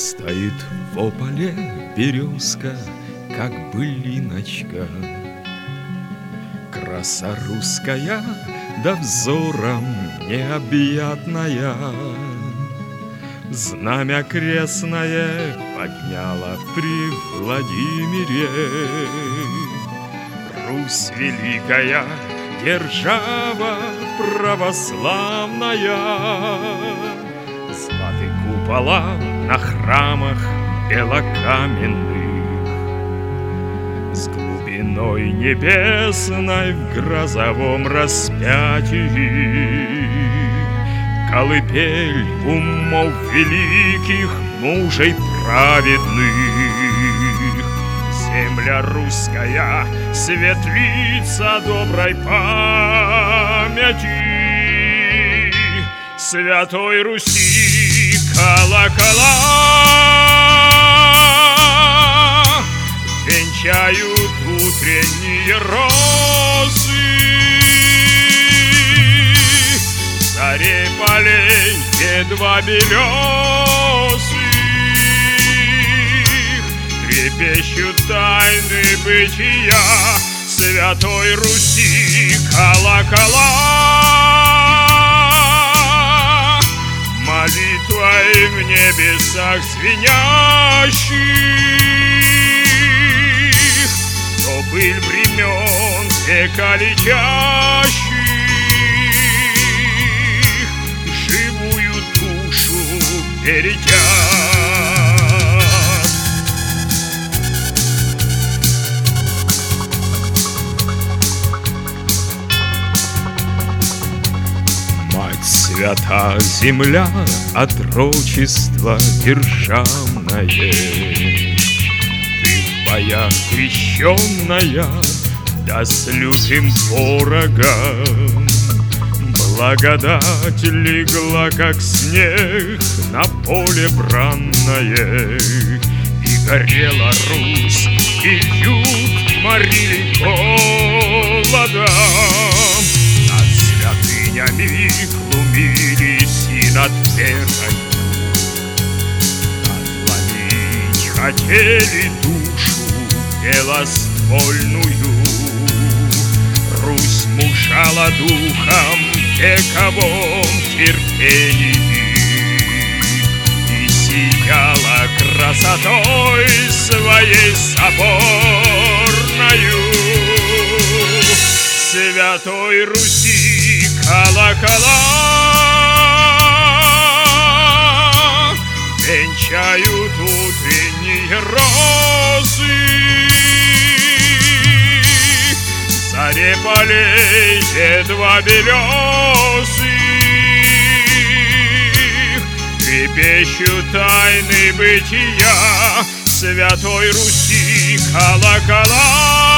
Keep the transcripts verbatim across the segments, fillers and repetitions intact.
Стоит в ополе березка, как былиночка. Краса русская, да взором необъятная, знамя крестное подняла при Владимире. Русь великая, держава православная, златы купола на храмах белокаменных, с глубиной небесной в грозовом распятии колыбель умов великих, мужей праведных. Земля русская, светлица доброй памяти, Святой Руси колокола венчают утренние росы. Царей полей едва белесых трепещут тайны бытия Святой Руси колокола. Молитвой в небесах звенящих до быль времен века летящих живую душу бередят. Мать свята земля, отрочество державное, ты в боях крещенная, да с лютым ворогом. Благодать легла, как снег, на поле бранное, и горела Русь, и юг морили холодом. Над святынями глумились и над верою, отломить хотели душу белоствольную. Русь мужала духом в вековом терпении и сияла красотой своей соборною. Святой Руси колокола венчают утренние розы. Заре полей едва белесых трепещут тайны бытия Святой Руси колокола.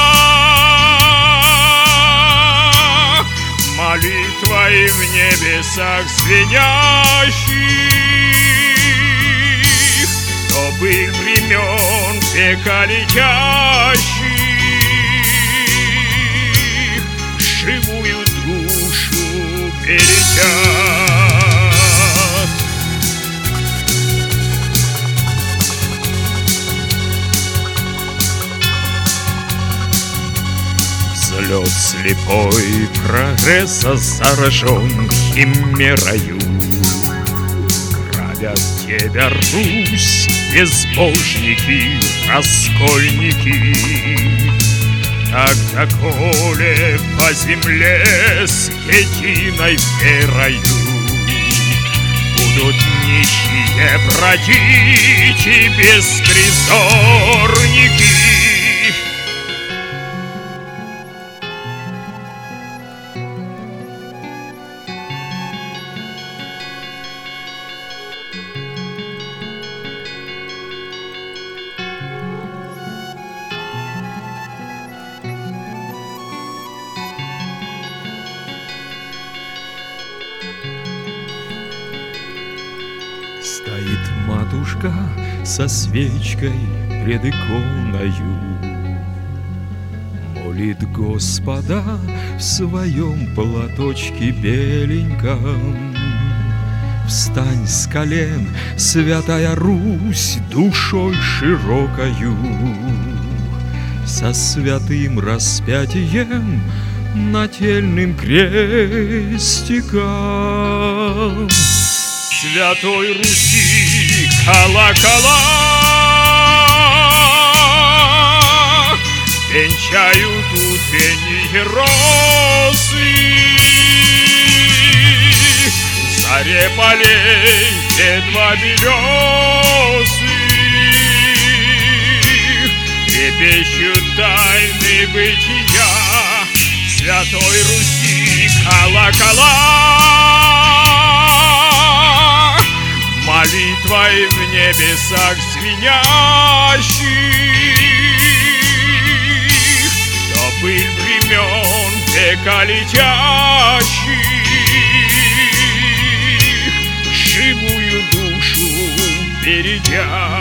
Молитвой в небесах звенящих до быль времен века летящих живую душу бередят. Взлет слепой прогресса заражен химерою. Грабят тебя, Русь, безбожники, раскольники. Так доколе по земле с единой верою будут нищие бродить и беспризорники. Стоит матушка со свечкой пред иконою, молит Господа в своем платочке беленьком. Встань с колен, святая Русь, душой широкою, со святым распятием, нательным крестиком. Святой Руси колокола венчают утренние росы, заре полей едва березы трепещут тайны бытия. Святой Руси колокола молитвой в небесах звенящих, до пыль времен века летящих, живую душу берегя.